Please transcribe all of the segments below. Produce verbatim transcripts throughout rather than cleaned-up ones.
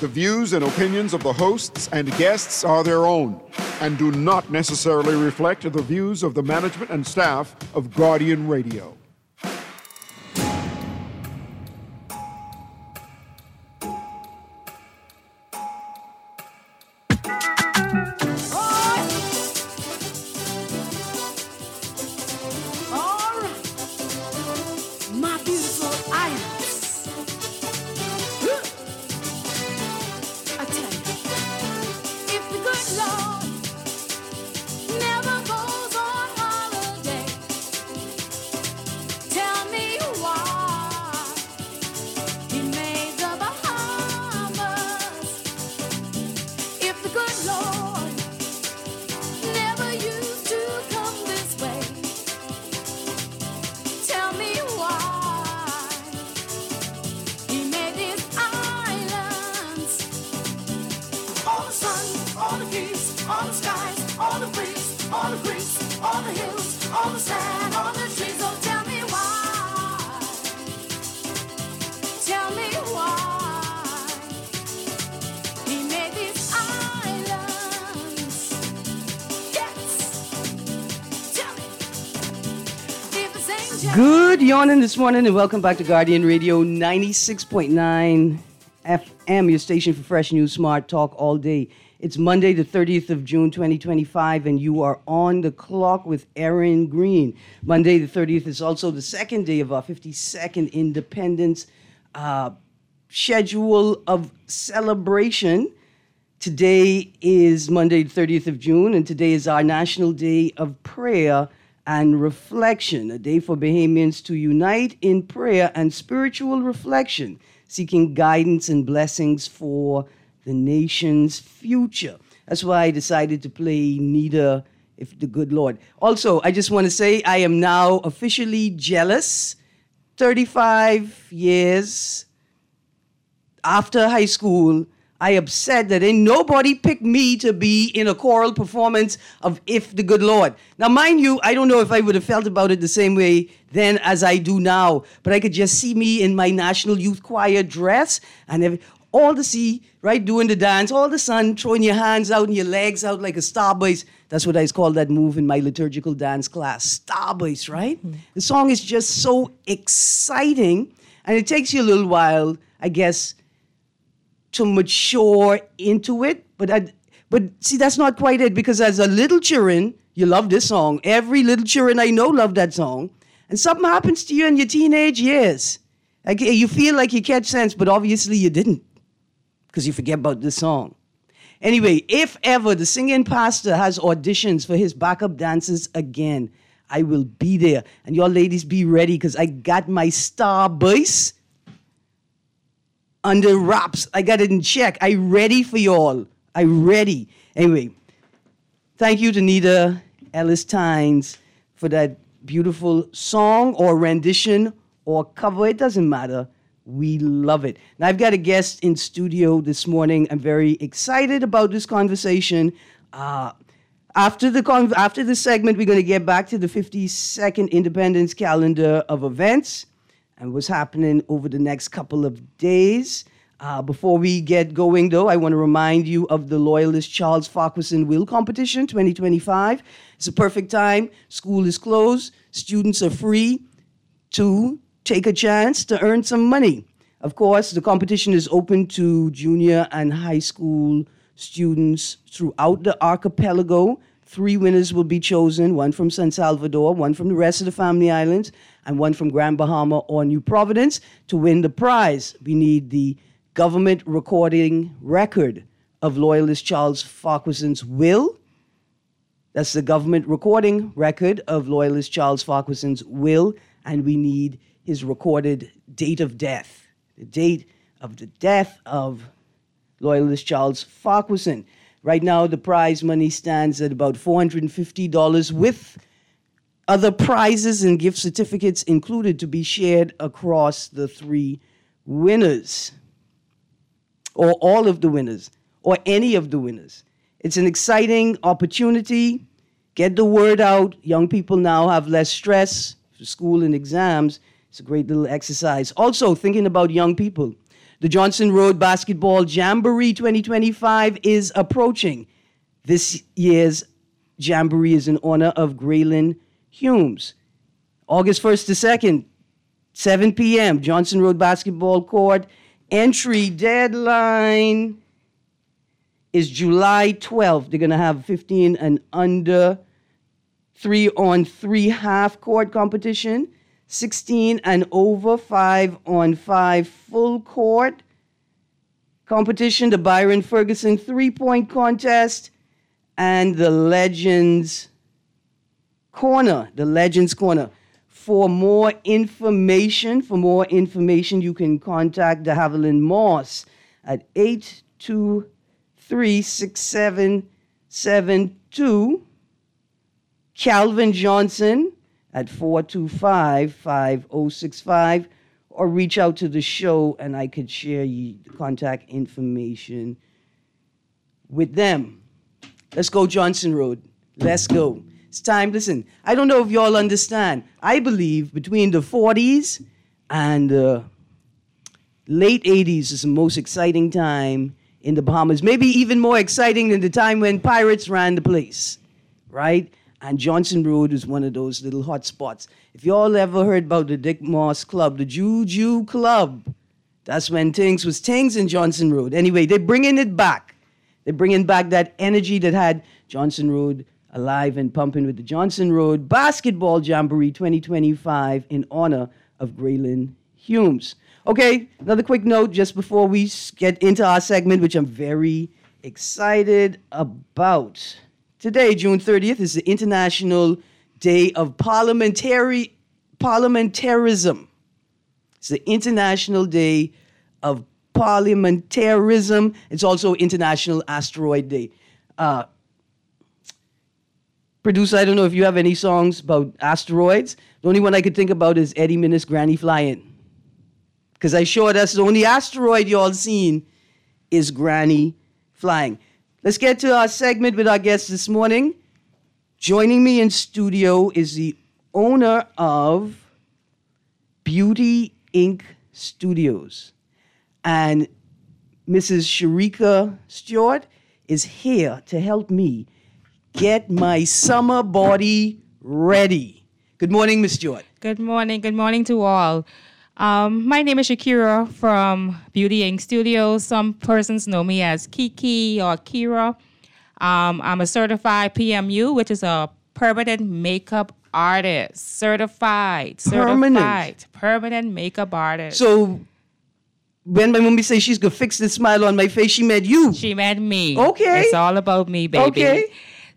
The views and opinions of the hosts and guests are their own and do not necessarily reflect the views of the management and staff of Guardian Radio. Good yawning this morning and welcome back to Guardian Radio ninety-six point nine F M, your station for fresh news, smart talk all day. It's Monday the thirtieth of June twenty twenty-five and you are on the clock with Aaron Green. Monday the thirtieth is also the second day of our fifty-second Independence uh, schedule of celebration. Today is Monday the thirtieth of June and today is our National Day of Prayer and Reflection, a day for Bahamians to unite in prayer and spiritual reflection, seeking guidance and blessings for the nation's future. That's why I decided to play Nita, If the Good Lord. Also, I just want to say I am now officially jealous. thirty-five years after high school, I upset that ain't nobody picked me to be in a choral performance of If the Good Lord. Now, mind you, I don't know if I would have felt about it the same way then as I do now, but I could just see me in my National Youth Choir dress and every, all the see, right, doing the dance, all the sun, throwing your hands out and your legs out like a starburst. That's what I call that move in my liturgical dance class, starburst, right? Mm-hmm. The song is just so exciting, and it takes you a little while, I guess, to mature into it, but I, but see, that's not quite it, because as a little children, you love this song. Every little children I know love that song, and something happens to you in your teenage years. Like you feel like you catch sense, but obviously you didn't, because you forget about this song. Anyway, if ever the singing pastor has auditions for his backup dancers again, I will be there, and y'all ladies be ready, because I got my star voice under wraps. I got it in check. I ready for y'all. I ready. Anyway, thank you to Nita Ellis-Tynes for that beautiful song or rendition or cover. It doesn't matter. We love it. Now, I've got a guest in studio this morning. I'm very excited about this conversation. Uh, after the con- after the segment, we're going to get back to the fifty-second Independence calendar of events and what's happening over the next couple of days. Uh, before we get going, though, I want to remind you of the Loyalist Charles Farquharson Will Competition twenty twenty-five. It's a perfect time. School is closed. Students are free to take a chance to earn some money. Of course, the competition is open to junior and high school students throughout the archipelago. Three winners will be chosen, one from San Salvador, one from the rest of the Family Islands, and one from Grand Bahama or New Providence. To win the prize, we need the government recording record of Loyalist Charles Farquharson's will. That's the government recording record of Loyalist Charles Farquharson's will, and we need his recorded date of death, the date of the death of Loyalist Charles Farquharson. Right now, the prize money stands at about four hundred fifty dollars with other prizes and gift certificates included to be shared across the three winners, or all of the winners, or any of the winners. It's an exciting opportunity. Get the word out. Young people now have less stress for school and exams. It's a great little exercise. Also, thinking about young people, The Johnson Road Basketball Jamboree twenty twenty-five is approaching. This year's Jamboree is in honor of Graylin Humes. August first to second, seven p.m., Johnson Road Basketball Court. Entry deadline is July twelfth. They're going to have fifteen and under three on three half court competition, sixteen and over five on five full court competition, the Byron Ferguson three-point contest, and the Legends Corner, the Legends Corner. For more information, for more information, you can contact de Havilland Moss at eight two three, six seven seven two. Calvin Johnson at four two five, five oh six five, or reach out to the show and I could share you the contact information with them. Let's go Johnson Road. Let's go. It's time. Listen, I don't know if y'all understand. I believe between the forties and the late eighties is the most exciting time in the Bahamas. Maybe even more exciting than the time when pirates ran the place, right? And Johnson Road is one of those little hot spots. If y'all ever heard about the Dick Moss Club, the Juju Club, that's when things was things in Johnson Road. Anyway, they're bringing it back. They're bringing back that energy that had Johnson Road alive and pumping with the Johnson Road Basketball Jamboree twenty twenty-five in honor of Graylin Humes. Okay, another quick note just before we get into our segment, which I'm very excited about. Today, June thirtieth, is the International Day of Parliamentary Parliamentarism. It's the International Day of Parliamentarism. It's also International Asteroid Day. Uh, producer, I don't know if you have any songs about asteroids. The only one I could think about is Eddie Minnis' Granny Flying. Because I'm sure that's the only asteroid y'all seen is Granny Flying. Let's get to our segment with our guest this morning. Joining me in studio is the owner of Beauty Incorporated. Studios. And Missus Sharika Stewart is here to help me get my summer body ready. Good morning, Miz Stewart. Good morning. Good morning to all. Um, my name is Shakira from Beauty Incorporated. Studios. Some persons know me as Kiki or Kira. Um, I'm a certified P M U, which is a permanent makeup artist. Certified. Permanent. Certified. Permanent makeup artist. So when my mommy says she's going to fix the smile on my face, she meant you. She meant me. Okay. It's all about me, baby. Okay.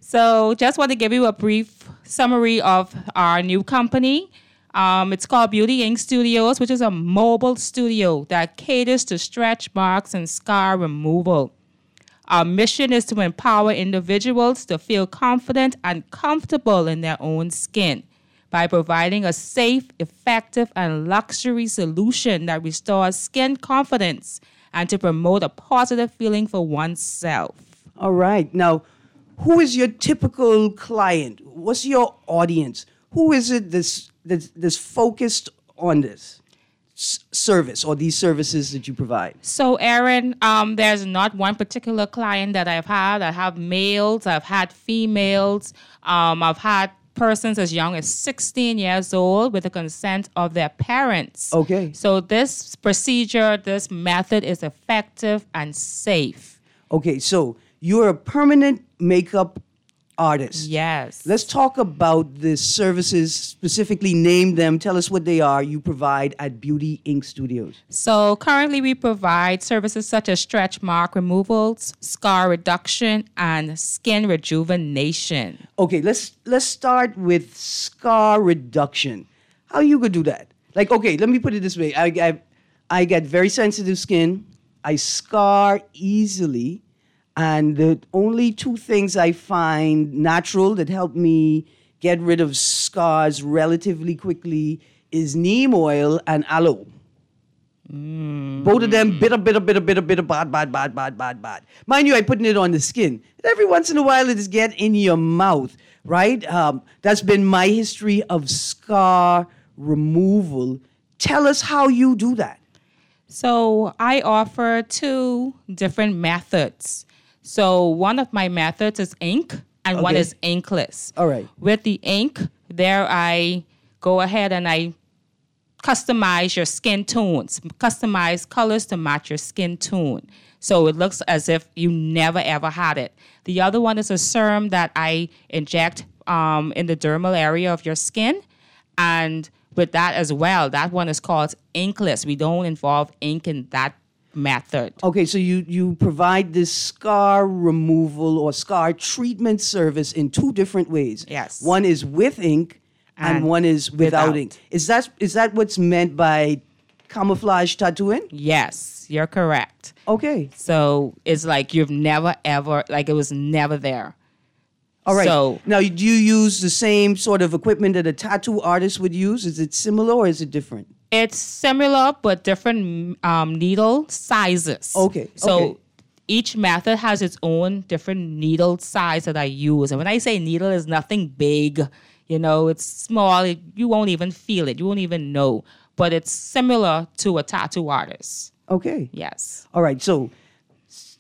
So just want to give you a brief summary of our new company. Um, it's called Beauty Incorporated. Studios, which is a mobile studio that caters to stretch marks and scar removal. Our mission is to empower individuals to feel confident and comfortable in their own skin by providing a safe, effective, and luxury solution that restores skin confidence and to promote a positive feeling for oneself. All right. Now, who is your typical client? What's your audience? Who is it that's, that's, that's focused on this s- service or these services that you provide? So, Aaron, um, there's not one particular client that I've had. I have males, I've had females, um, I've had persons as young as sixteen years old with the consent of their parents. Okay. So this procedure, this method is effective and safe. Okay, so you're a permanent makeup artist. Yes. Let's talk about the services, specifically name them. Tell us what they are you provide at Beauty Incorporated. Studios. So currently we provide services such as stretch mark removals, scar reduction, and skin rejuvenation. Okay, let's let's start with scar reduction. How you gonna do that? Like, okay, let me put it this way. I, I, I get very sensitive skin. I scar easily. And the only two things I find natural that help me get rid of scars relatively quickly is neem oil and aloe. Mm. Both of them, bitter, bitter, bitter, bitter, bitter, bad, bad, bad, bad, bad, bad. Mind you, I'm putting it on the skin. And every once in a while, it just get in your mouth, right? Um, that's been my history of scar removal. Tell us how you do that. So I offer two different methods. So one of my methods is ink and one Okay. is inkless. All right. With the ink, there I go ahead and I customize your skin tones, customize colors to match your skin tone. So it looks as if you never ever had it. The other one is a serum that I inject um, in the dermal area of your skin. And with that as well, that one is called inkless. We don't involve ink in that method. Okay, so you, you provide this scar removal or scar treatment service in two different ways. Yes. One is with ink and, And one is without, without. ink. Is that is that what's meant by camouflage tattooing? Yes, you're correct. Okay. So it's like you've never ever, like it was never there. All right. So Now, do you use the same sort of equipment that a tattoo artist would use? Is it similar or is it different? it's similar but different um, needle sizes. Okay, So okay. each method has its own different needle size that I use. And when I say needle, is nothing big. You know, it's small. It, you won't even feel it. You won't even know. But it's similar to a tattoo artist. Okay. Yes. All right. So, s-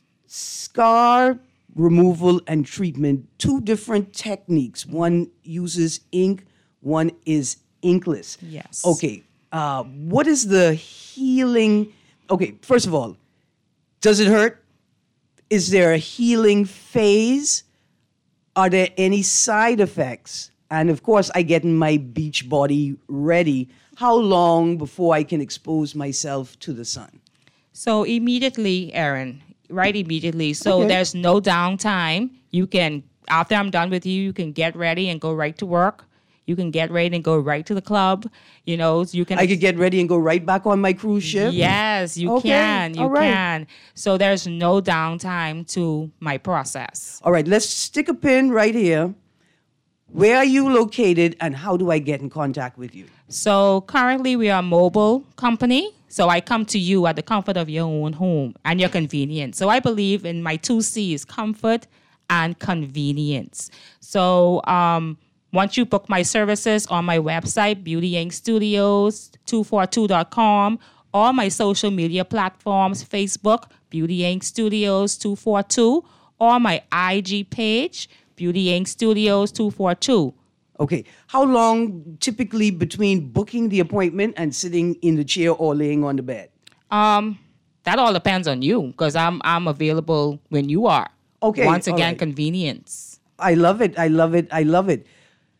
scar removal and treatment, two different techniques. One uses ink, one is inkless. Yes. Okay. Uh, what is the healing? Okay. First of all, does it hurt? Is there a healing phase? Are there any side effects? And of course, I get my beach body ready. How long before I can expose myself to the sun? So immediately, Erin, right immediately. So Okay. there's no downtime. You can, after I'm done with you, you can get ready and go right to work. You can get ready and go right to the club. You know, you can. I could get ready and go right back on my cruise ship? Yes, you Okay, can. You all right. can. So there's no downtime to my process. All right, let's stick a pin right here. Where are you located and how do I get in contact with you? So currently we are a mobile company. So I come to you at the comfort of your own home and your convenience. So I believe in my two C's, comfort and convenience. So um, once you book my services on my website, Beauty Ink Studios two forty-two dot com, or my social media platforms, Facebook, Beauty Ink Studios two forty-two, or my I G page, Beauty Ink Studios two forty-two. Okay, how long typically between booking the appointment and sitting in the chair or laying on the bed? Um, that all depends on you because I'm I'm available when you are. Okay, Once all again, right. convenience. I love it. I love it. I love it.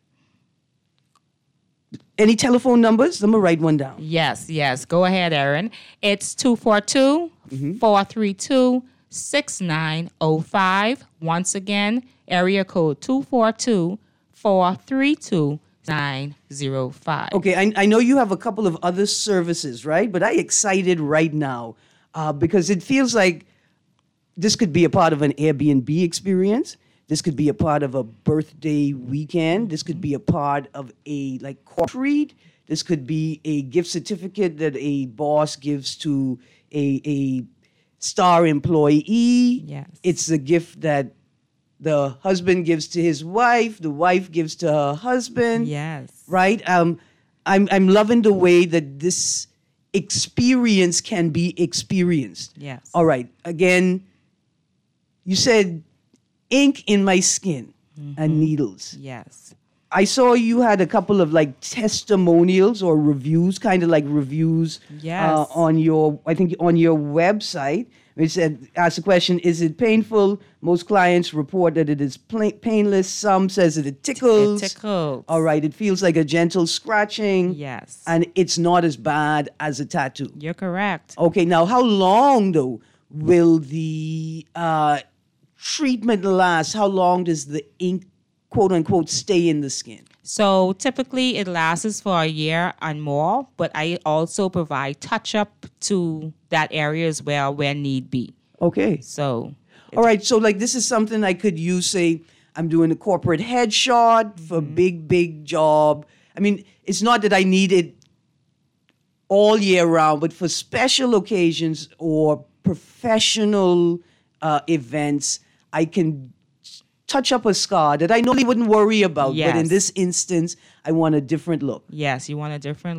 Any telephone numbers? I'm going to write one down. Yes, yes. Go ahead, Erin. It's two four two, four three two, six nine zero five. Once again, area code two four two, four three two, nine zero five. Okay, I, I know you have a couple of other services, right? But I'm excited right now uh, because it feels like this could be a part of an Airbnb experience. This could be a part of a birthday weekend. This could be a part of a like corporate treat. This could be a gift certificate that a boss gives to a, a star employee. Yes. It's a gift that the husband gives to his wife, the wife gives to her husband. Yes. Right? Um, I'm I'm loving the way that this experience can be experienced. Yes. All right. Again, you said ink in my skin and needles. Yes. I saw you had a couple of like testimonials or reviews, kind of like reviews Yes. uh, on your, I think on your website. It said, ask the question, is it painful? Most clients report that it is pla- painless. Some says that it tickles. It tickles. All right, it feels like a gentle scratching. Yes. And it's not as bad as a tattoo. You're correct. Okay, now how long though will the uh, treatment last? How long does the ink, quote unquote, stay in the skin? So typically it lasts for a year and more, but I also provide touch up to that area as well where need be. Okay. So All right, so like this is something I could use, say, I'm doing a corporate headshot for big, big job. I mean, it's not that I need it all year round, but for special occasions or professional uh, events, I can touch up a scar that I normally wouldn't worry about. But in Yes. this instance, I want a different look. yes, you want a different look.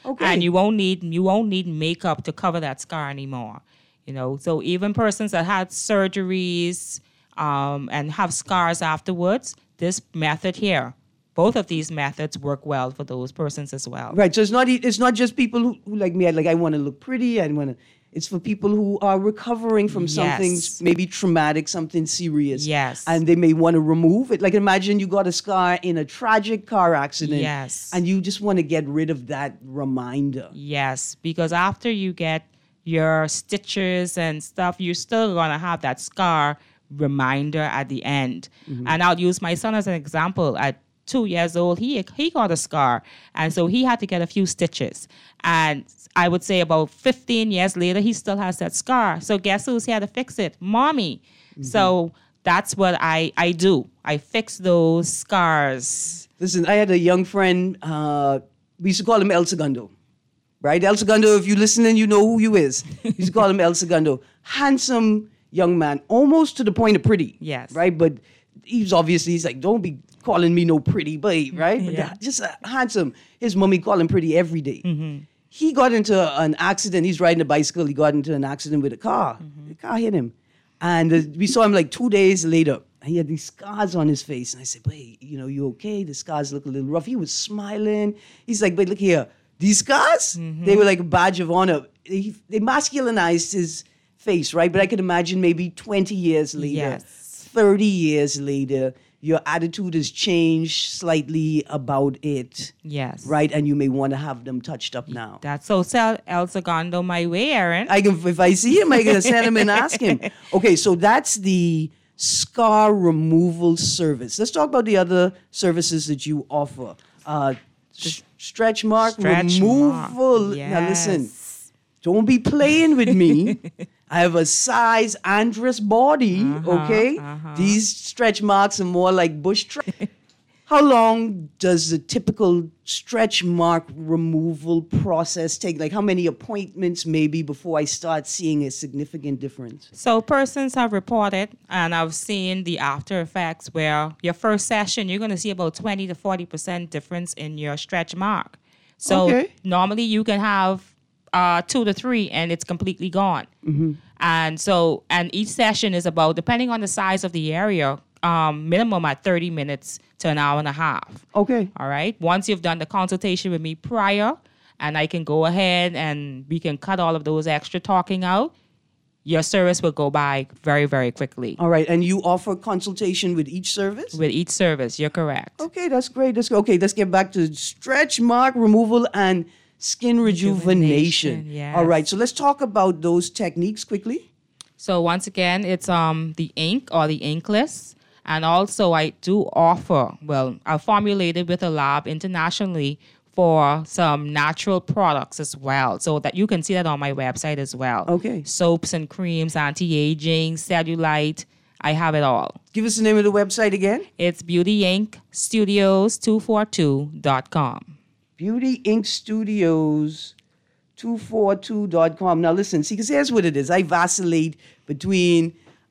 Okay. And you won't need you won't need makeup to cover that scar anymore. You know, so even persons that had surgeries um, and have scars afterwards, this method here, both of these methods work well for those persons as well. Right. So it's not e- it's not just people who, who like me. I, like I want to look pretty. I want to. It's for people who are recovering from something Yes. maybe traumatic, something serious. Yes. And they may want to remove it. Like imagine you got a scar in a tragic car accident. Yes. And you just want to get rid of that reminder. Yes, because after you get your stitches and stuff, you're still going to have that scar reminder at the end. Mm-hmm. And I'll use my son as an example. At two years old, he he got a scar, and so he had to get a few stitches. And I would say about fifteen years later, he still has that scar. So guess who's here to fix it? Mommy. Mm-hmm. So that's what I, I do. I fix those scars. Listen, I had a young friend, uh, we used to call him El Segundo, right? El Segundo, if you're listening, you know who you is. We used to call him El Segundo. Handsome young man, almost to the point of pretty. Yes. Right? But he's obviously, he's like, don't be calling me no pretty boy, right? But Yeah. just uh, handsome. His mommy called him pretty every day. Mm-hmm. He got into an accident. He's riding a bicycle. He got into an accident with a car. Mm-hmm. The car hit him. And uh, we saw him like two days later. He had these scars on his face. And I said, "Wait, you know, you okay? The scars look a little rough." He was smiling. He's like, "But look here. These scars, Mm-hmm. they were like a badge of honor." They, they masculinized his face, right? But I could imagine maybe twenty years later, Yes. thirty years later, your attitude has changed slightly about it, Yes. right? And you may want to have them touched up now. That's so sell El Segundo my way, Aaron. I can, if I see him, I can send him and ask him. Okay, so that's the scar removal service. Let's talk about the other services that you offer. Uh, s- stretch mark Stretch removal. mark. Now listen, Yes. don't be playing with me. I have a size Andress body, Uh-huh, okay? These stretch marks are more like bush tra- How long does the typical stretch mark removal process take? Like how many appointments maybe before I start seeing a significant difference? So persons have reported, and I've seen the after effects where your first session, you're going to see about twenty to forty percent difference in your stretch mark. So Okay. normally you can have uh, two to three and it's completely gone. Mm-hmm. And so, and each session is about, depending on the size of the area, um, minimum at thirty minutes to an hour and a half. Okay. All right. Once you've done the consultation with me prior, and I can go ahead and we can cut all of those extra talking out, your service will go by very, very quickly. All right. And you offer consultation with each service? With each service, you're correct. Okay, that's great. That's okay. Let's get back to stretch mark removal and skin rejuvenation. Rejuvenation, yes. All right. So let's talk about those techniques quickly. So once again, it's um the ink or the inkless. And also I do offer, well, I formulated with a lab internationally for some natural products as well. So that you can see that on my website as well. Okay. Soaps and creams, anti-aging, cellulite. I have it all. Give us the name of the website again. It's beauty ink studios two forty-two dot com. Beauty Ink Studios two forty-two dot com. Now listen, see, because here's what it is. I vacillate between,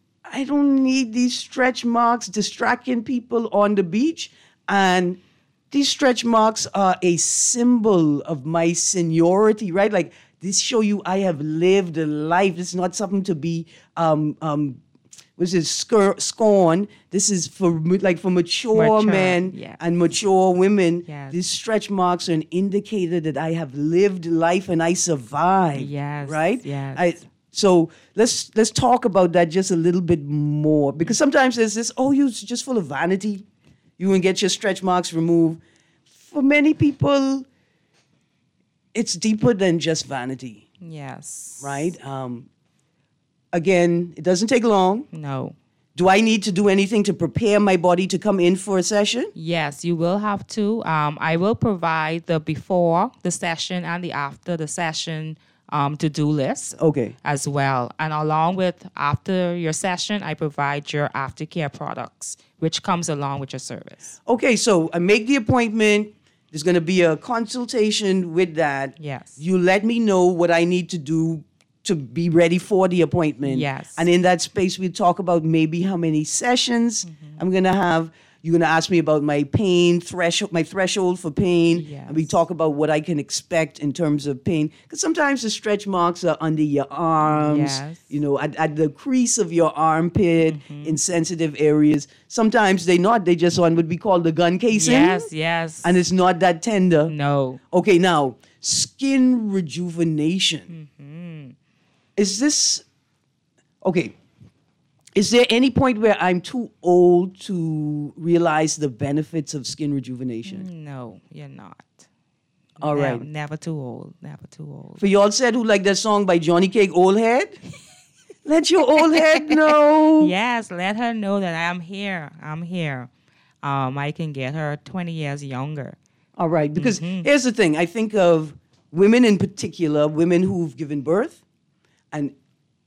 I don't need these stretch marks distracting people on the beach, and these stretch marks are a symbol of my seniority, right? Like, this show you I have lived a life. This is not something to be um um was it scur- scorn. This is for ma- like for mature, Mature, men yes. and mature women. Yes. These stretch marks are an indicator that I have lived life and I survived. Yes, Right? yes. I, so let's let's talk about that just a little bit more, because sometimes there's this, oh, you're just full of vanity. You can get your stretch marks removed. For many people, it's deeper than just vanity, Yes. right? Um, again, it doesn't take long. No. Do I need to do anything to prepare my body to come in for a session? Yes, you will have to. Um, I will provide the before the session and the after the session um, to-do list Okay. as well. And along with after your session, I provide your aftercare products, which comes along with your service. Okay, so I make the appointment. There's going to be a consultation with that. Yes. You let me know what I need to do to be ready for the appointment. Yes. And in that space, we talk about maybe how many sessions I'm going to have. You're going to ask me about my pain threshold, my threshold for pain. Yes. And we talk about what I can expect in terms of pain. Because sometimes the stretch marks are under your arms, Yes. you know, at, at the crease of your armpit, Mm-hmm. in sensitive areas. Sometimes they not. They just on what we call the gun casing. Yes, yes. And it's not that tender. no. Okay, now, skin rejuvenation. Mm-hmm. Is this, okay, is there any point where I'm too old to realize the benefits of skin rejuvenation? No, you're not. All Nev- right. Never too old. Never too old. For y'all said who like that song by Johnny Cake, Old Head? Let your old head know. Yes, let her know that I'm here. I'm here. Um, I can get her twenty years younger. All right, because Mm-hmm. here's the thing. I think of women in particular, women who've given birth, and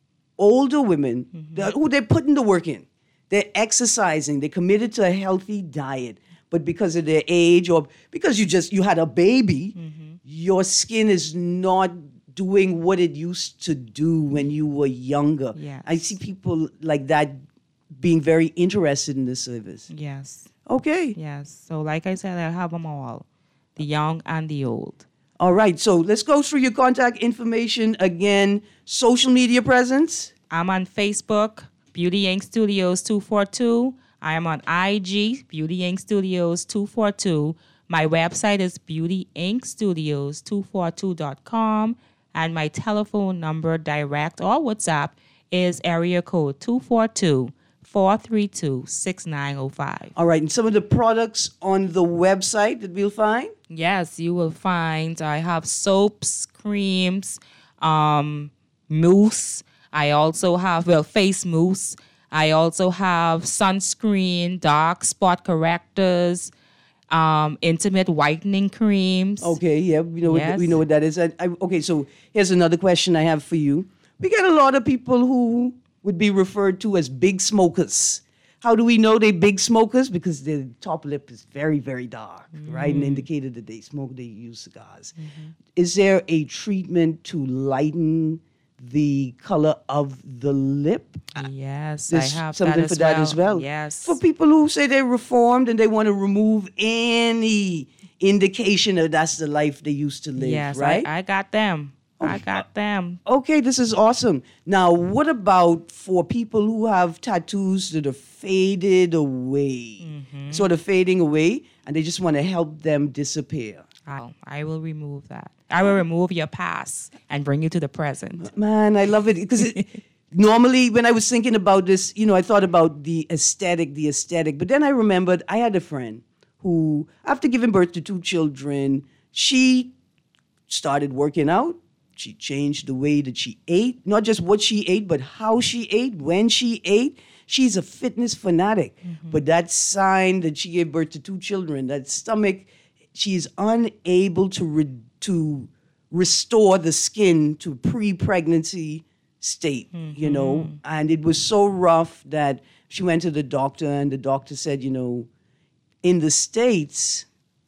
older women Mm-hmm. that, who they're putting the work in. They're exercising. They're committed to a healthy diet. But because of their age or because you just you had a baby, Mm-hmm. your skin is not doing what it used to do when you were younger. Yes. I see people like that being very interested in this service. Yes, Okay. yes. So, like I said, I have them all, the young and the old. All right. So let's go through your contact information again. Social media presence. I'm on Facebook, Beauty Ink Studios two forty-two. I am on I G, Beauty Ink Studios two forty-two. My website is beauty ink studios two forty-two dot com. And my telephone number, direct or WhatsApp, is area code two four two, four three two, six nine zero five. All right. And some of the products on the website that we'll find. Yes, you will find I have soaps, creams, um, mousse. I also have, well, face mousse. I also have sunscreen, dark spot correctors, um, intimate whitening creams. Okay, yeah, we know what, Yes. we know what that is. I, I, okay, so here's another question I have for you. We get a lot of people who would be referred to as big smokers. How do we know they're big smokers? Because their top lip is very, very dark, right? And indicated that they smoke, they use cigars. Is there a treatment to lighten the color of the lip? Yes, There's I have something that as for that well. as well. Yes. For people who say they're reformed and they want to remove any indication that that's the life they used to live, yes, right? I, I got them. I got them. Okay, this is awesome. Now, what about for people who have tattoos that are faded away, Mm-hmm. sort of fading away, and they just want to help them disappear? I'll, I will remove that. I will remove your past and bring you to the present. Man, I love it because it, normally when I was thinking about this, you know, I thought about the aesthetic, the aesthetic. But then I remembered I had a friend who, after giving birth to two children, she started working out. She changed the way that she ate, not just what she ate, but how she ate, when she ate. She's a fitness fanatic. But that sign that she gave birth to two children, that stomach, she is unable to re- to restore the skin to pre-pregnancy state, you know. And it was so rough that she went to the doctor, and the doctor said, you know, in the States,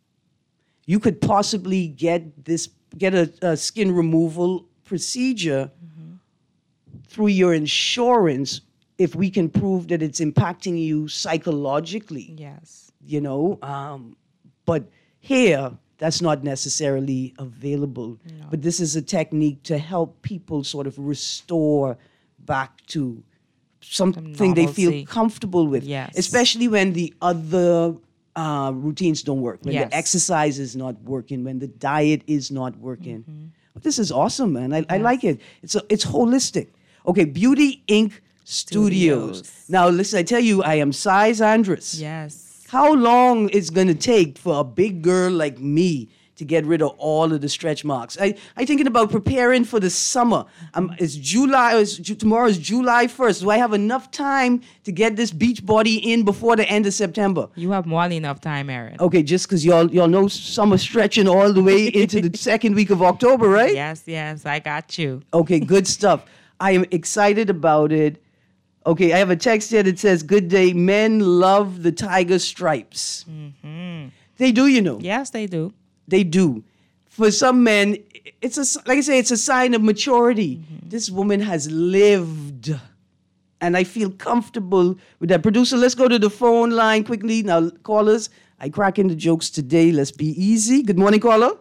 you could possibly get this get a, a skin removal procedure through your insurance if we can prove that it's impacting you psychologically, Yes. you know. Um, but here, that's not necessarily available. But this is a technique to help people sort of restore back to something they feel normalcy. comfortable with, Yes. especially when the other uh, routines don't work, when Yes. the exercise is not working, when the diet is not working. But this is awesome, man. I, I like it. It's a, it's holistic. Okay, Beauty Ink Studios. Studios. Now, listen, I tell you, I am Size Andrus. Yes. How long is going to take for a big girl like me to get rid of all of the stretch marks? I I thinking about preparing for the summer. Um, it's July. It's, Ju- tomorrow is July first. Do I have enough time to get this beach body in before the end of September? You have more than enough time, Erin. Okay, just because y'all y'all know summer stretching all the way into the second week of October, right? Yes, yes, I got you. Okay, good stuff. I am excited about it. Okay, I have a text here that says, "Good day, men love the tiger stripes." They do, you know. Yes, they do. They do. For some men, it's a like I say, it's a sign of maturity. This woman has lived And I feel comfortable with that. Producer, let's go to the phone line quickly. Now, callers, I crack into jokes today. Let's be easy. Good morning, caller.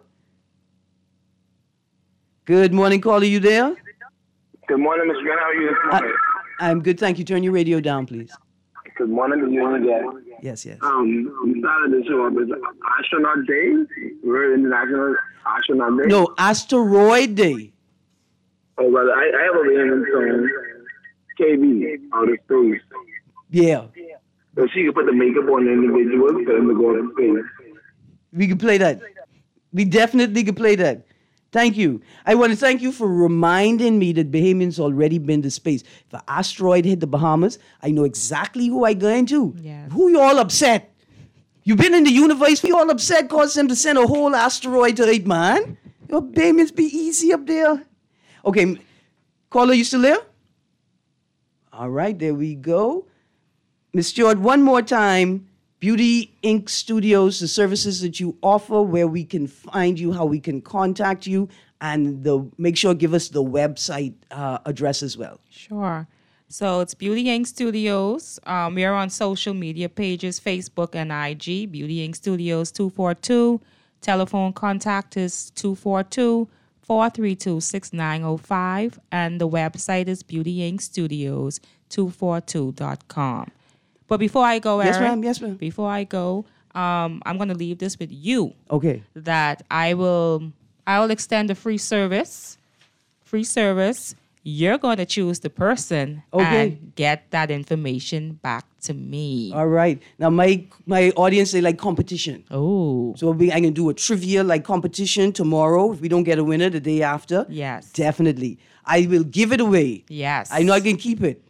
Good morning, caller. You there? Good morning, Mister Grant. How are you this morning? I, I'm good, thank you. Turn your radio down, please. Good morning, good morning, guys. Yes, yes. Um, we started the show up as Astronaut Day. We're International Astronaut Day. No, Asteroid Day. Oh, brother, I, I have a random song, K B, Outer Space. Yeah. So she can put the makeup on the individual for them to go to space. We can play that. We definitely can play that. Thank you. I want to thank you for reminding me that Bahamians already been to space. If an asteroid hit the Bahamas, I know exactly who I going to. Yes. Who you all upset? You been in the universe, you all upset cause them to send a whole asteroid to Earth, man. Your Bahamians be easy up there. Okay, caller, you still there? All right, there we go. Miss Stewart, one more time. Beauty Incorporated. Studios, the services that you offer, where we can find you, how we can contact you, and the make sure give us the website uh, address as well. Sure. So it's Beauty Incorporated. Studios. Um, we are on social media pages, Facebook and I G, Beauty Incorporated. Studios two four two. Telephone contact is two four two, four three two, six nine zero five. And the website is Beauty Incorporated. Studios two four two dot com. But before I go, Aaron, Yes, ma'am. Yes, ma'am. Before I go, um, I'm going to leave this with you. Okay. That I will, I will extend a free service. Free service. You're going to choose the person Okay. and get that information back to me. All right. Now, my my audience, they like competition. Oh, So we, I can do a trivia like competition tomorrow. If we don't get a winner, the day after. Yes. Definitely. I will give it away. yes. I know I can keep it.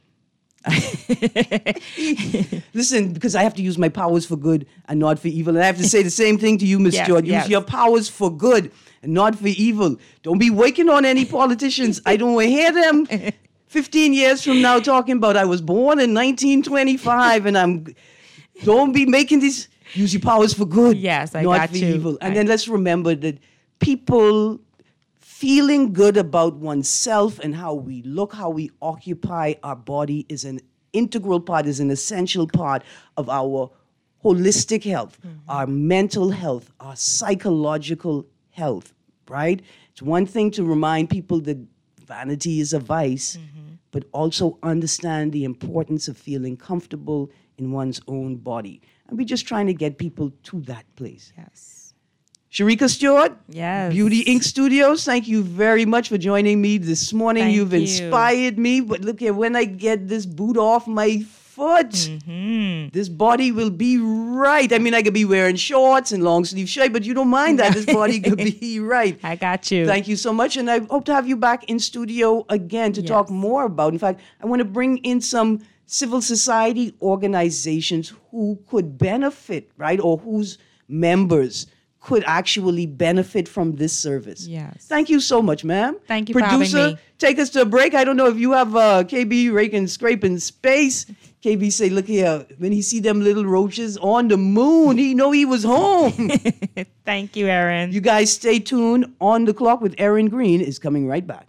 Listen, because I have to use my powers for good and not for evil. And I have to say the same thing to you, Miss Yes, George. Use yes. your powers for good and not for evil. Don't be waking on any politicians. I don't want to hear them fifteen years from now talking about I was born in nineteen twenty-five and I'm... Don't be making these... Use your powers for good. Yes, I not got for you. evil. And I- then let's remember that people... Feeling good about oneself and how we look, how we occupy our body is an integral part, is an essential part of our holistic health, mm-hmm. our mental health, our psychological health, right? It's one thing to remind people that vanity is a vice, mm-hmm. but also understand the importance of feeling comfortable in one's own body. And we're just trying to get people to that place. Yes. Sharika Stewart, Yes. Beauty Incorporated. Studios, thank you very much for joining me this morning. Thank You've you. inspired me. But look here, when I get this boot off my foot, Mm-hmm. this body will be right. I mean, I could be wearing shorts and long sleeve shirt, but you don't mind that. This body could be right. I got you. Thank you so much. And I hope to have you back in studio again to Yes. talk more about. In fact, I want to bring in some civil society organizations who could benefit, right? Or whose members could actually benefit from this service. Yes. Thank you so much, ma'am. Thank you for having Producer, me. take us to a break. I don't know if you have uh, K B raking, scraping space. K B say, look here, when he see them little roaches on the moon, he know he was home. Thank you, Aaron. You guys stay tuned. On the Clock with Aaron Green is coming right back.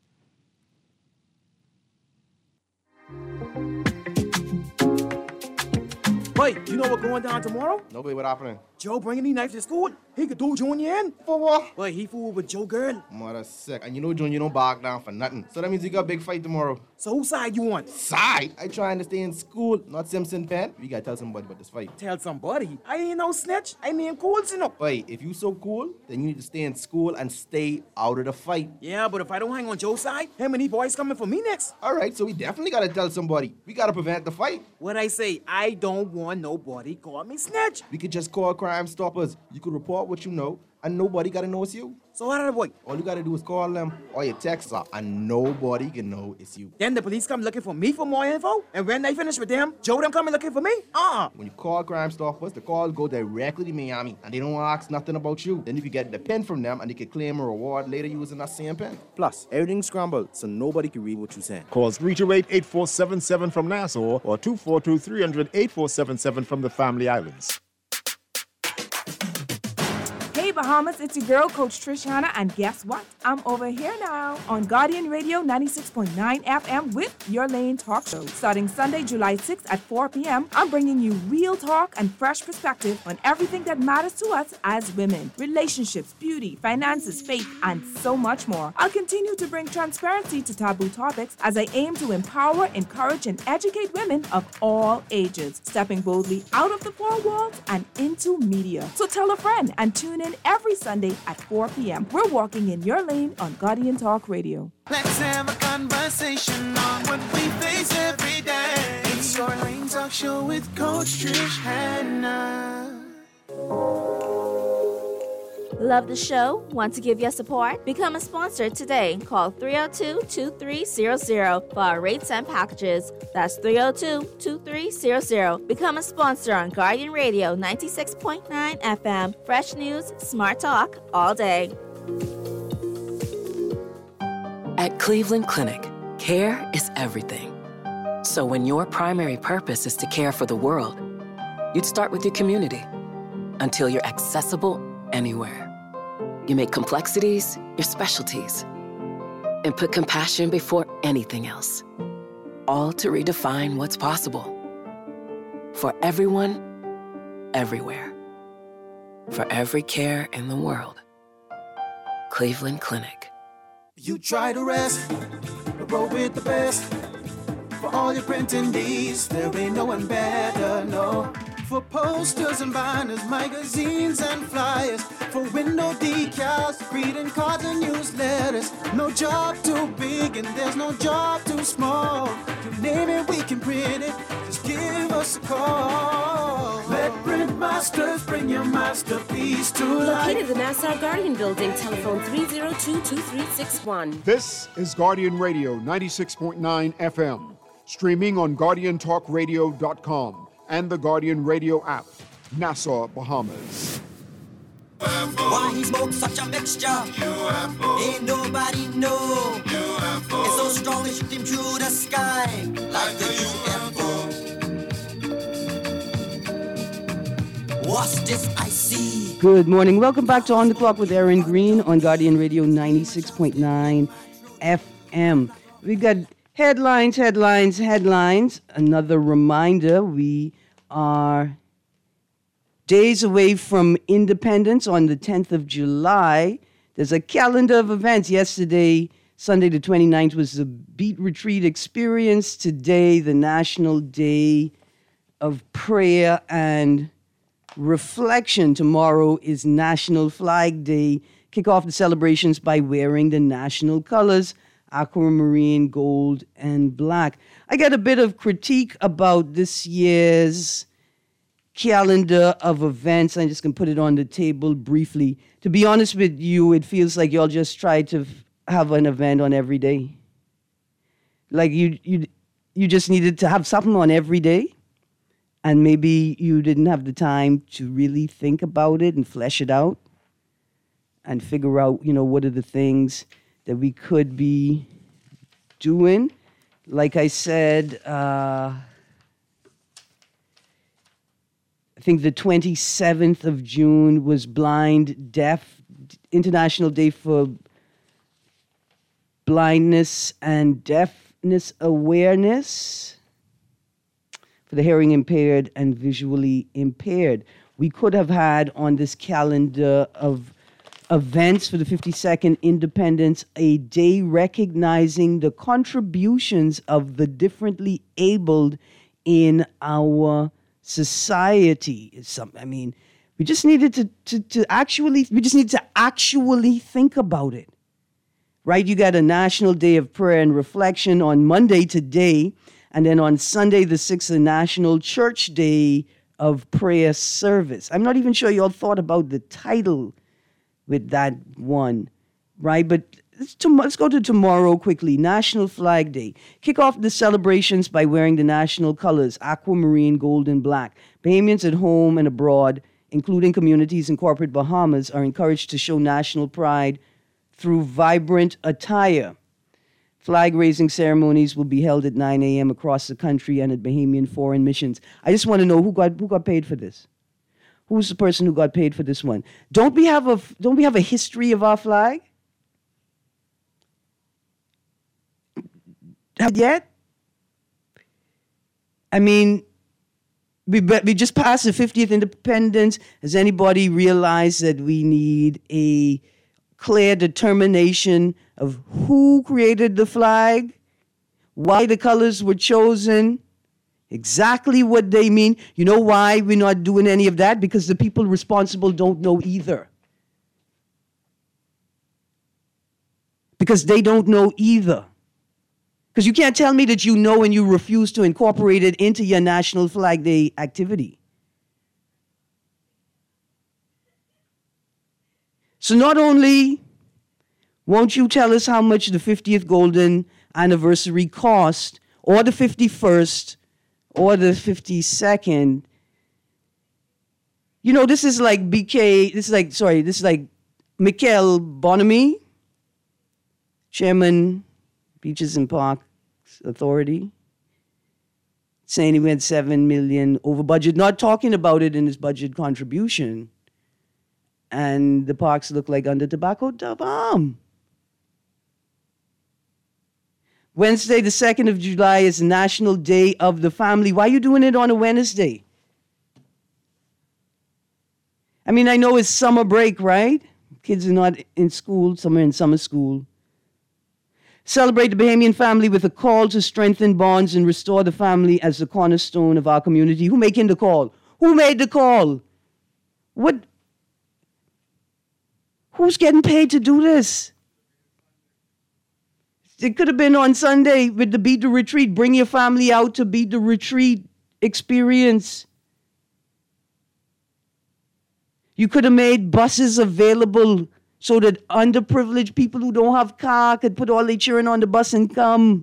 Wait, you know what going down tomorrow? Nobody, what happening? Joe bringing these knives to school. He could do Junior in. For what? Wait, he fooled with Joe girl. Mother sick. And you know, John, you don't back down for nothing. So that means you got a big fight tomorrow. So whose side you on? Side? I trying to stay in school, not Simpson Pen. We gotta tell somebody about this fight. Tell somebody. I ain't no snitch. I ain't cool, you know. Wait, if you so cool, then you need to stay in school and stay out of the fight. Yeah, but if I don't hang on Joe's side, him and he boys coming for me next. All right, so we definitely gotta tell somebody. We gotta prevent the fight. What I say, I don't want nobody call me snitch. We could just call Crime Stoppers. You could report what you know, and nobody gotta know it's you. So how did I boy? All you gotta do is call them or your text her, and nobody can know it's you. Then the police come looking for me for more info, and when they finish with them, Joe them coming looking for me? Uh-uh. When you call Crime Stoppers, the calls go directly to Miami, and they don't ask nothing about you. Then you can get the pen from them, and they can claim a reward later using that same pen. Plus, everything's scrambled, so nobody can read what you're saying. Call three two eight, eight four seven seven from Nassau or two four two, three hundred, eight four seven seven from the Family Islands. Hey, Bahamas, it's your girl, Coach Trish Hanna, and guess what? I'm over here now on Guardian Radio ninety-six point nine F M with Your Lane Talk Show. Starting Sunday, July sixth at four p.m., I'm bringing you real talk and fresh perspective on everything that matters to us as women. Relationships, beauty, finances, faith, and so much more. I'll continue to bring transparency to taboo topics as I aim to empower, encourage, and educate women of all ages, stepping boldly out of the four walls and into media. So tell a friend and tune in every Sunday at four p.m. We're walking in your lane on Guardian Talk Radio. Let's have a conversation on what we face every day. It's Your Lane Talk Show with Coach Trish Hanna. Love the show? Want to give your support? Become a sponsor today. Call three oh two, two three zero zero for our rates and packages. That's three oh two, two three zero zero. Become a sponsor on Guardian Radio ninety-six point nine F M. Fresh news, smart talk, all day. At Cleveland Clinic, care is everything. So when your primary purpose is to care for the world, you'd start with your community until you're accessible anywhere. You make complexities your specialties and put compassion before anything else, all to redefine what's possible. For everyone, everywhere. For every care in the world. Cleveland Clinic. You try to rest, but roll with the best. For all your printing needs, there ain't no one better, no. For posters and banners, magazines and flyers. For window decals, greeting cards and newsletters. No job too big and there's no job too small. You name it, we can print it. Just give us a call. Let Print Masters bring your masterpiece to life. Located in the Nassau Guardian Building, telephone three oh two, two three six one. This is Guardian Radio ninety-six point nine F M, streaming on guardian talk radio dot com and the Guardian Radio app, Nassau, Bahamas. Why he smokes such a mixture? U F O. Ain't nobody know. U F O. It's so strong it shoot him through the sky like the U F O. What's this I see? Good morning. Welcome back to On the Clock with Aaron Green on Guardian Radio ninety-six point nine F M. We got headlines, headlines, headlines. Another reminder, we are days away from independence on the tenth of July. There's a calendar of events. Yesterday, Sunday the twenty-ninth, was the Beat Retreat Experience. Today, the National Day of Prayer and Reflection. Tomorrow is National Flag Day. Kick off the celebrations by wearing the national colors, aquamarine, gold, and black. I got a bit of critique about this year's calendar of events. I'm just going to put it on the table briefly. To be honest with you, it feels like y'all just try to f- have an event on every day. Like you, you, you just needed to have something on every day, and maybe you didn't have the time to really think about it and flesh it out and figure out, you know, what are the things that we could be doing. Like I said, uh, I think the twenty-seventh of June was Blind Deaf, International Day for Blindness and Deafness Awareness for the hearing impaired and visually impaired. We could have had on this calendar of events for the fifty-second Independence a day recognizing the contributions of the differently abled in our society. It's some, I mean, we just needed to, to, to actually, we just need to actually think about it, right? You got a National Day of Prayer and Reflection on Monday today, and then on Sunday the sixth, a National Church Day of Prayer Service. I'm not even sure y'all thought about the title with that one, right? But let's, to, let's go to tomorrow quickly. National Flag Day. Kick off the celebrations by wearing the national colors, aquamarine, gold, and black. Bahamians at home and abroad, including communities in corporate Bahamas, are encouraged to show national pride through vibrant attire. Flag-raising ceremonies will be held at nine a.m. across the country and at Bahamian foreign missions. I just want to know who got who got paid for this. Who's the person who got paid for this one? Don't we have a don't we have a history of our flag? Have yet? I mean, we we just passed the fiftieth independence. Has anybody realized that we need a clear determination of who created the flag, why the colors were chosen, exactly what they mean? You know why we're not doing any of that? Because the people responsible don't know either. Because they don't know either. Because you can't tell me that you know and you refuse to incorporate it into your National Flag Day activity. So not only won't you tell us how much the fiftieth golden anniversary cost, or the fifty-first, or the fifty-second, you know, this is like B K, this is like, sorry, this is like Michael Bonamy, Chairman, Beaches and Parks Authority, saying he went seven million over budget, not talking about it in his budget contribution. And the parks look like under tobacco bomb. Wednesday, the second of July, is National Day of the Family. Why are you doing it on a Wednesday? I mean, I know it's summer break, right? Kids are not in school, some are in summer school. Celebrate the Bahamian family with a call to strengthen bonds and restore the family as the cornerstone of our community. Who making the call? Who made the call? What? Who's getting paid to do this? It could have been on Sunday with the Beat the Retreat. Bring your family out to Beat the Retreat experience. You could have made buses available so that underprivileged people who don't have car could put all their children on the bus and come.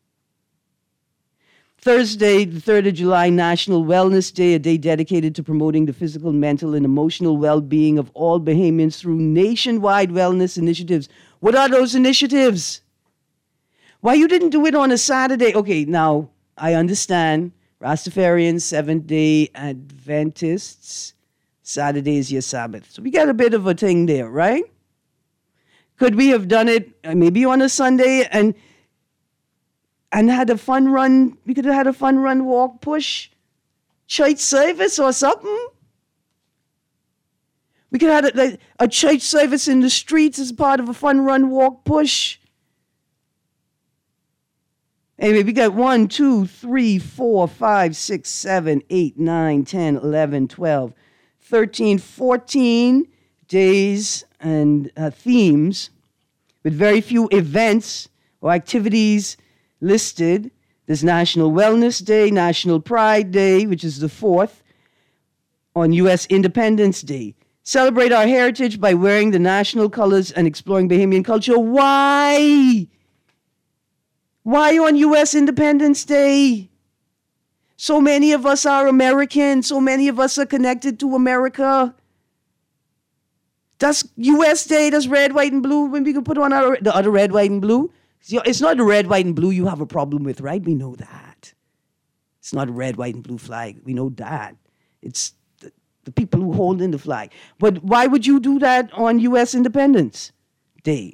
Thursday, the third of July, National Wellness Day, a day dedicated to promoting the physical, mental, and emotional well-being of all Bahamians through nationwide wellness initiatives. What are those initiatives? Why you didn't do it on a Saturday? Okay, now, I understand. Rastafarians, Seventh-day Adventists, Saturday is your Sabbath. So we got a bit of a thing there, right? Could we have done it maybe on a Sunday and and had a fun run? We could have had a fun run, walk, push, church service or something. We could have had a, a church service in the streets as part of a fun run, walk, push. Anyway, we got one, two, three, four, five, six, seven, eight, nine, ten, eleven, twelve, thirteen, fourteen days and uh, themes with very few events or activities listed. There's National Wellness Day, National Pride Day, which is the fourth, on U S Independence Day. Celebrate our heritage by wearing the national colors and exploring Bahamian culture. Why? Why on U S Independence Day? So many of us are American. So many of us are connected to America. That's U S Day. That's red, white, and blue. When we can put on our the other red, white, and blue. It's not the red, white, and blue you have a problem with, right? We know that. It's not a red, white, and blue flag. We know that. It's the, the people who hold in the flag. But why would you do that on U S Independence Day?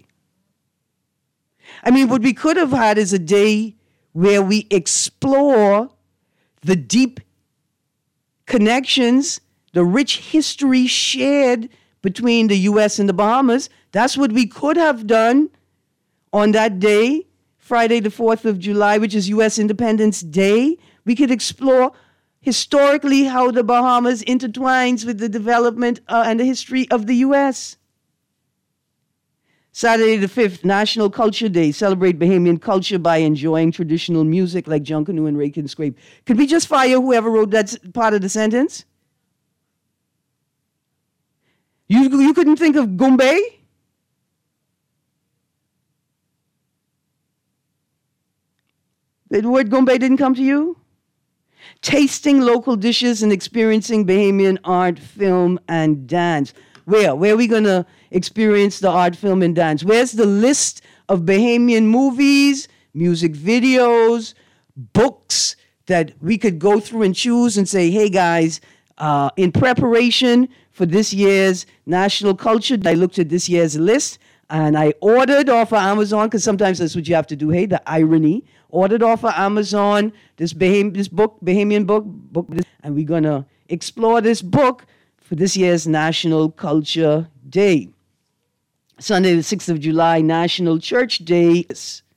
I mean, what we could have had is a day where we explore the deep connections, the rich history shared between the U S and the Bahamas. That's what we could have done on that day, Friday the fourth of July, which is U S Independence Day. We could explore historically how the Bahamas intertwines with the development uh, and the history of the U S Saturday the fifth, National Culture Day. Celebrate Bahamian culture by enjoying traditional music like Junkanoo and Rake and Scrape. Could we just fire whoever wrote that part of the sentence? You, you couldn't think of Gumbe? The word Gumbe didn't come to you? Tasting local dishes and experiencing Bahamian art, film, and dance. Where? Where are we going to experience the art, film, and dance? Where's the list of Bahamian movies, music videos, books that we could go through and choose and say, hey, guys, Uh, in preparation for this year's National Culture, I looked at this year's list and I ordered off of Amazon, because sometimes that's what you have to do. Hey, the irony. Ordered off of Amazon this, Baham- this book, Bahamian book, book, and we're going to explore this book for this year's National Culture Day. Sunday, the sixth of July, National Church Day.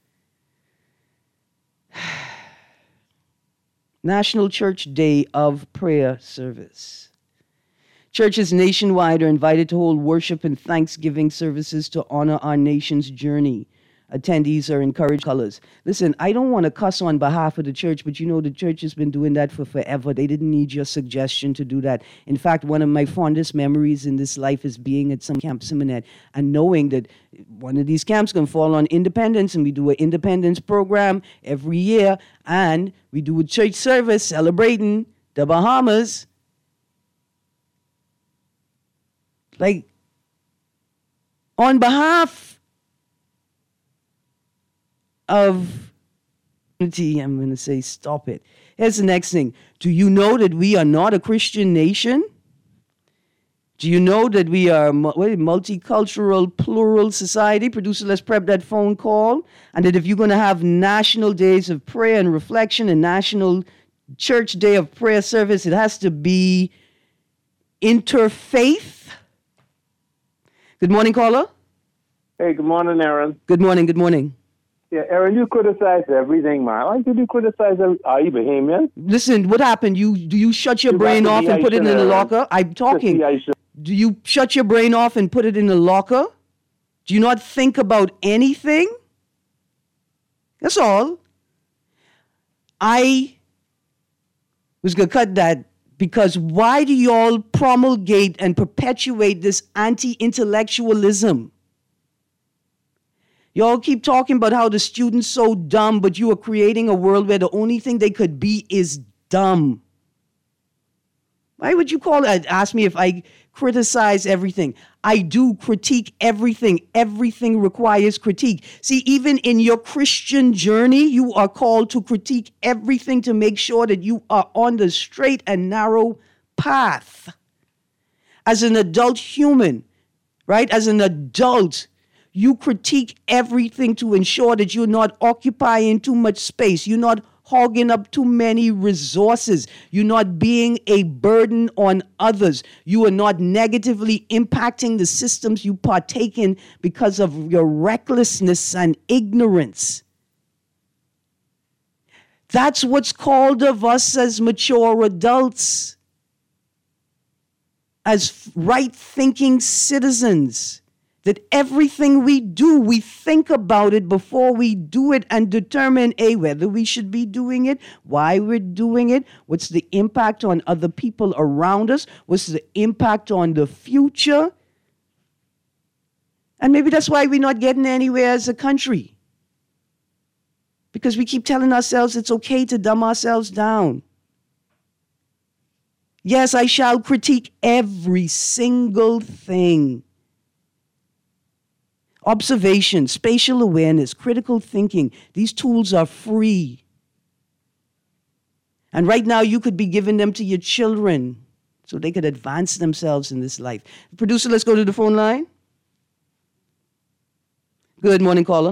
National Church Day of Prayer Service. Churches nationwide are invited to hold worship and thanksgiving services to honor our nation's journey. Attendees are encouraged colors. Listen, I don't want to cuss on behalf of the church, but you know the church has been doing that for forever. They didn't need your suggestion to do that. In fact, one of my fondest memories in this life is being at some Camp Simonet and knowing that one of these camps going to fall on Independence, and we do an Independence program every year, and we do a church service celebrating the Bahamas. Like, on behalf of unity, I'm going to say stop it. Here's the next thing. Do you know that we are not a Christian nation? Do you know that we are a multicultural, plural society? Producer, let's prep that phone call. And that if you're going to have national days of prayer and reflection and national church day of prayer service, it has to be interfaith. Good morning, caller. Hey, good morning, Aaron. Good morning, good morning. Yeah, Aaron, you criticize everything, man. Why did you criticize every, are you Bahamian? Listen, what happened? You do you shut your You brain got off the and put it in Haitian, the Aaron. locker? I'm talking. Just the Haitian. Do you shut your brain off and put it in the locker? Do you not think about anything? That's all. I was going to cut that because why do y'all promulgate and perpetuate this anti-intellectualism? Y'all keep talking about how the students so dumb, but you are creating a world where the only thing they could be is dumb. Why would you call it? Ask me if I criticize everything. I do critique everything. Everything requires critique. See, even in your Christian journey, you are called to critique everything to make sure that you are on the straight and narrow path. As an adult human, right? As an adult, you critique everything to ensure that you're not occupying too much space. You're not hogging up too many resources. You're not being a burden on others. You are not negatively impacting the systems you partake in because of your recklessness and ignorance. That's what's called of us as mature adults, as right-thinking citizens. That everything we do, we think about it before we do it and determine, A, whether we should be doing it, why we're doing it, what's the impact on other people around us, what's the impact on the future. And maybe that's why we're not getting anywhere as a country. Because we keep telling ourselves it's okay to dumb ourselves down. Yes, I shall critique every single thing. Observation, spatial awareness, critical thinking. These tools are free. And right now you could be giving them to your children so they could advance themselves in this life. Producer, let's go to the phone line. Good morning, caller.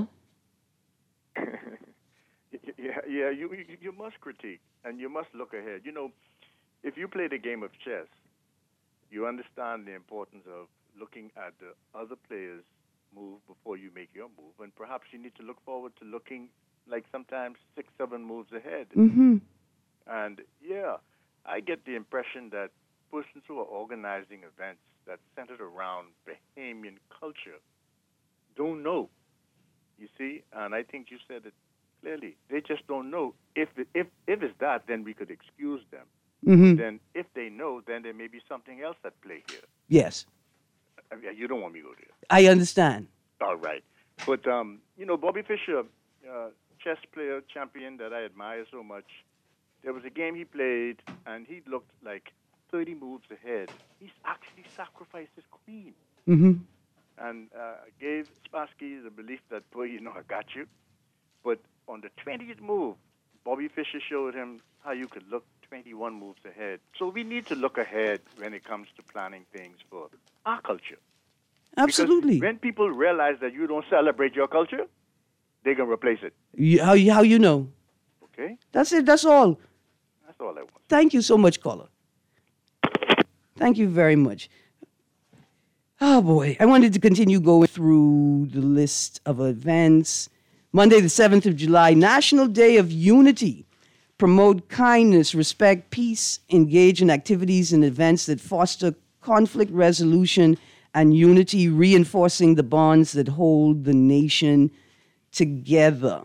yeah, yeah, you, you you must critique and you must look ahead. You know, if you play the game of chess, you understand the importance of looking at the other players' move before you make your move, and perhaps you need to look forward to looking like sometimes six, seven moves ahead. Mm-hmm. And yeah, I get the impression that persons who are organizing events that centered around Bahamian culture don't know. You see, and I think you said it clearly. They just don't know. If it, if if it's that, then we could excuse them. Mm-hmm. Then if they know, then there may be something else at play here. Yes. I mean, you don't want me to go there. I understand. All right. But, um, you know, Bobby Fischer, uh, chess player, champion that I admire so much, there was a game he played, and he looked like thirty moves ahead. He actually sacrificed his queen. Mm-hmm. And uh, gave Spassky the belief that, boy, you know, I got you. But on the twentieth move, Bobby Fischer showed him how you could look twenty-one moves ahead. So we need to look ahead when it comes to planning things for our culture. Absolutely. Because when people realize that you don't celebrate your culture, they can replace it. You, how, you- how you know? Okay? That's it. That's all. That's all I want. Thank you so much, caller. Thank you very much. Oh, boy. I wanted to continue going through the list of events. Monday, the seventh of July, National Day of Unity. Promote kindness, respect, peace, engage in activities and events that foster conflict resolution and unity, reinforcing the bonds that hold the nation together.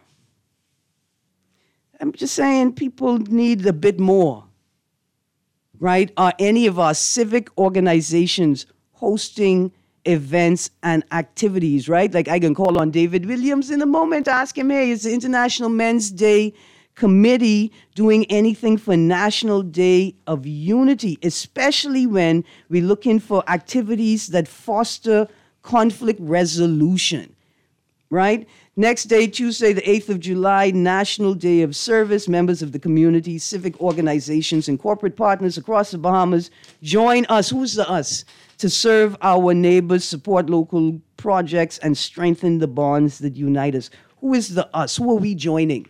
I'm just saying people need a bit more, right? Are any of our civic organizations hosting events and activities, right? Like I can call on David Williams in a moment to ask him, hey, is the International Men's Day Committee doing anything for National Day of Unity, especially when we're looking for activities that foster conflict resolution, right? Next day, Tuesday, the eighth of July, National Day of Service. Members of the community, civic organizations, and corporate partners across the Bahamas join us. Who's the us? To serve our neighbors, support local projects, and strengthen the bonds that unite us. Who is the us? Who are we joining?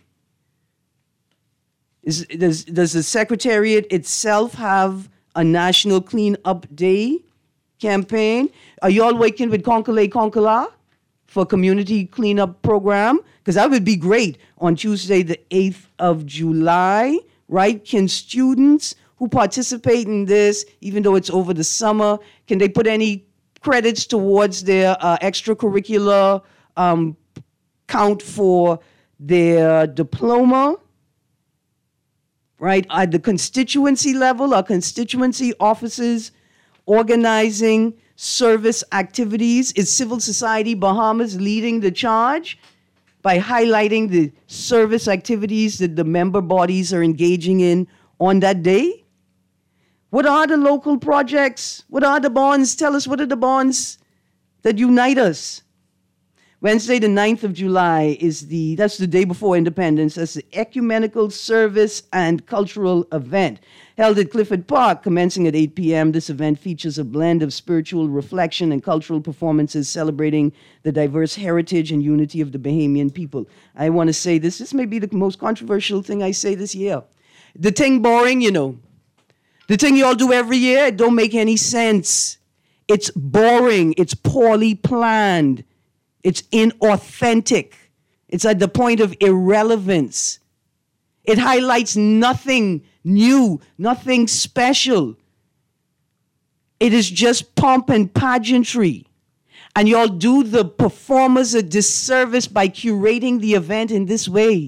Is, does, does the Secretariat itself have a National Clean Up Day campaign? Are you all working with Concolay Concola for community cleanup program? Because that would be great on Tuesday, the eighth of July, right? Can students who participate in this, even though it's over the summer, can they put any credits towards their uh, extracurricular um, count for their diploma? Right, at the constituency level, our constituency offices organizing service activities. Is Civil Society Bahamas leading the charge by highlighting the service activities that the member bodies are engaging in on that day? What are the local projects? What are the bonds? Tell us, what are the bonds that unite us? Wednesday, the ninth of July, is the, that's the day before Independence. That's the Ecumenical Service and Cultural Event. Held at Clifford Park, commencing at eight p.m., this event features a blend of spiritual reflection and cultural performances celebrating the diverse heritage and unity of the Bahamian people. I want to say this, this may be the most controversial thing I say this year. The thing boring, you know. The thing you all do every year, it don't make any sense. It's boring. It's poorly planned. It's inauthentic. It's at the point of irrelevance. It highlights nothing new, nothing special. It is just pomp and pageantry. And y'all do the performers a disservice by curating the event in this way.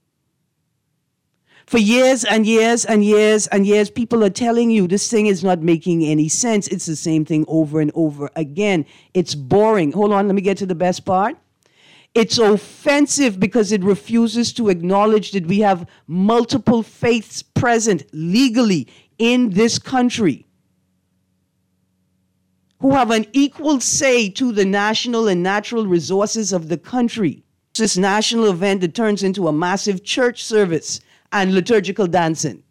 For years and years and years and years, people are telling you this thing is not making any sense. It's the same thing over and over again. It's boring. Hold on, let me get to the best part. It's offensive because it refuses to acknowledge that we have multiple faiths present legally in this country who have an equal say to the national and natural resources of the country. This national event that turns into a massive church service and liturgical dancing.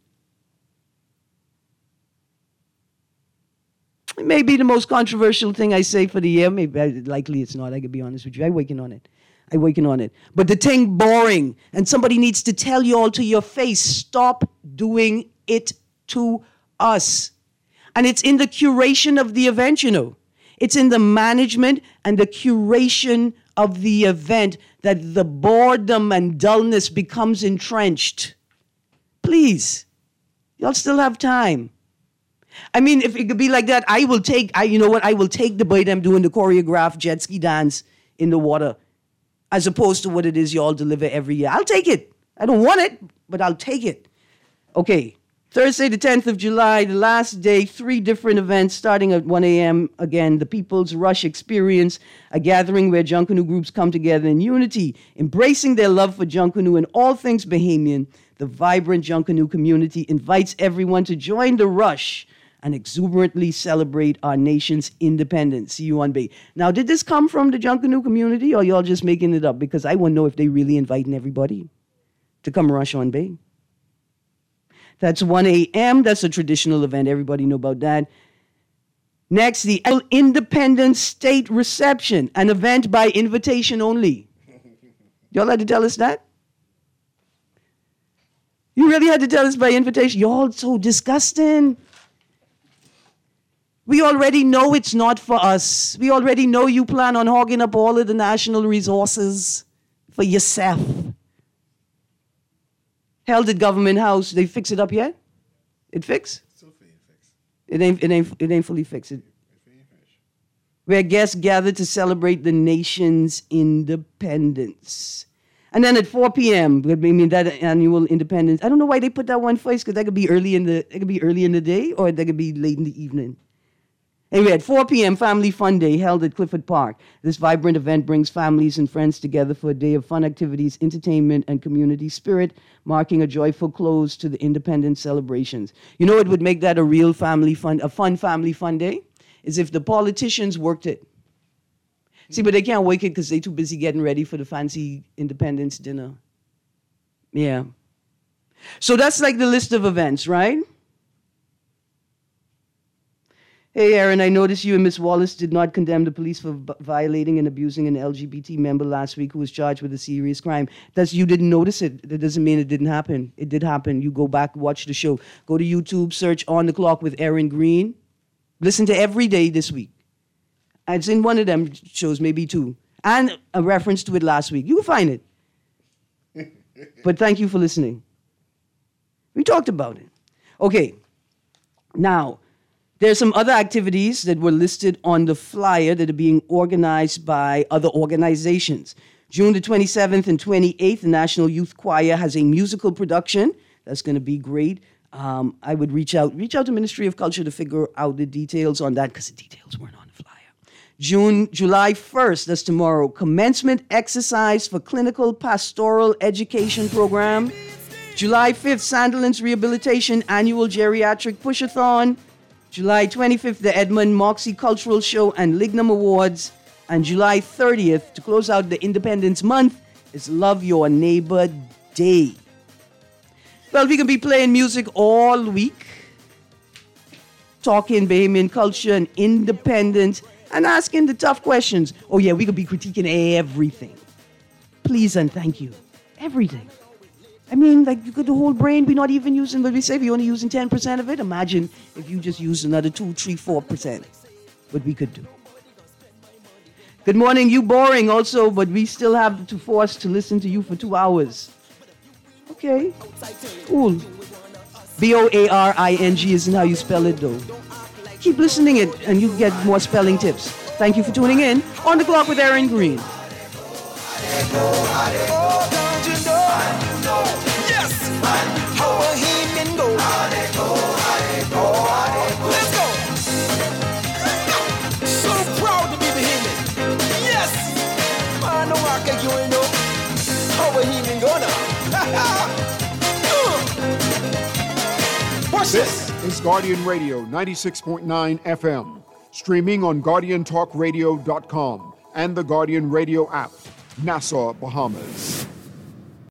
It may be the most controversial thing I say for the year. Maybe, likely it's not, I can be honest with you. I'm working on it. I'm working on it. But the thing boring, and somebody needs to tell you all to your face, stop doing it to us. And it's in the curation of the event, you know. It's in the management and the curation of the event that the boredom and dullness becomes entrenched. Please, y'all still have time. I mean, if it could be like that, I will take, I, you know what, I will take the way them doing the choreographed jet ski dance in the water as opposed to what it is y'all deliver every year. I'll take it. I don't want it, but I'll take it. Okay, Thursday, the tenth of July, the last day, three different events starting at one a.m. Again, the People's Rush Experience, a gathering where Junkanoo groups come together in unity, embracing their love for Junkanoo and all things Bahamian. The vibrant Junkanoo community invites everyone to join the rush and exuberantly celebrate our nation's independence. See you on Bay. Now, did this come from the Junkanoo community or y'all just making it up? Because I want to know if they really inviting everybody to come rush on Bay. That's one a.m. That's a traditional event. Everybody know about that. Next, the Independence State Reception, an event by invitation only. Y'all had to tell us that? You really had to tell us by invitation? Y'all so disgusting. We already know it's not for us. We already know you plan on hogging up all of the national resources for yourself. Held at Government House. They fix it up yet? It fixed? It ain't, it ain't, it ain't fully fixed. It, where guests gather to celebrate the nation's independence. And then at four p.m., I mean, that annual independence. I don't know why they put that one first, because that could be early in the, it could be early in the day, or that could be late in the evening. Anyway, at four p.m., Family Fun Day held at Clifford Park. This vibrant event brings families and friends together for a day of fun activities, entertainment, and community spirit, marking a joyful close to the independence celebrations. You know what would make that a real family fun, a fun family fun day? Is if the politicians worked it. See, but they can't work it because they're too busy getting ready for the fancy independence dinner. Yeah. So that's like the list of events, right? Hey, Aaron, I noticed you and Miss Wallace did not condemn the police for b- violating and abusing an L G B T member last week who was charged with a serious crime. That's, you didn't notice it. That doesn't mean it didn't happen. It did happen. You go back, watch the show. Go to YouTube, search On the Clock with Aaron Green. Listen to every day this week. It's in one of them shows, maybe two. And a reference to it last week. You can find it. But thank you for listening. We talked about it. Okay. Now, there's some other activities that were listed on the flyer that are being organized by other organizations. June the twenty-seventh and twenty-eighth, the National Youth Choir has a musical production. That's going to be great. Um, I would reach out, reach out to Ministry of Culture to figure out the details on that, because the details weren't on the flyer. June, July first, that's tomorrow, commencement exercise for clinical pastoral education program. July fifth, Sandilands Rehabilitation Annual Geriatric Push-a-thon. July twenty-fifth, the Edmund Moxie Cultural Show and Lignum Awards. And July thirtieth, to close out the Independence Month, is Love Your Neighbor Day. Well, we can be playing music all week, talking Bahamian culture and independence, and asking the tough questions. Oh yeah, we could be critiquing everything. Please and thank you. Everything. I mean, like, you could the whole brain be not even using what we say. We're only using ten percent of it. Imagine if you just used another two, three, four percent. What we could do. Good morning, you boring also, but we still have to force to listen to you for two hours. Okay. Cool. B O A R I N G isn't how you spell it, though. Keep listening it, and you get more spelling tips. Thank you for tuning in. On the Clock with Aaron Green. Let's go. So proud to be Bahamian. Yes. Man, no market you know. How Bahamian go now? Watch this. This is Guardian Radio ninety-six point nine F M. Streaming on guardian talk radio dot com and the Guardian Radio app. Nassau, Bahamas.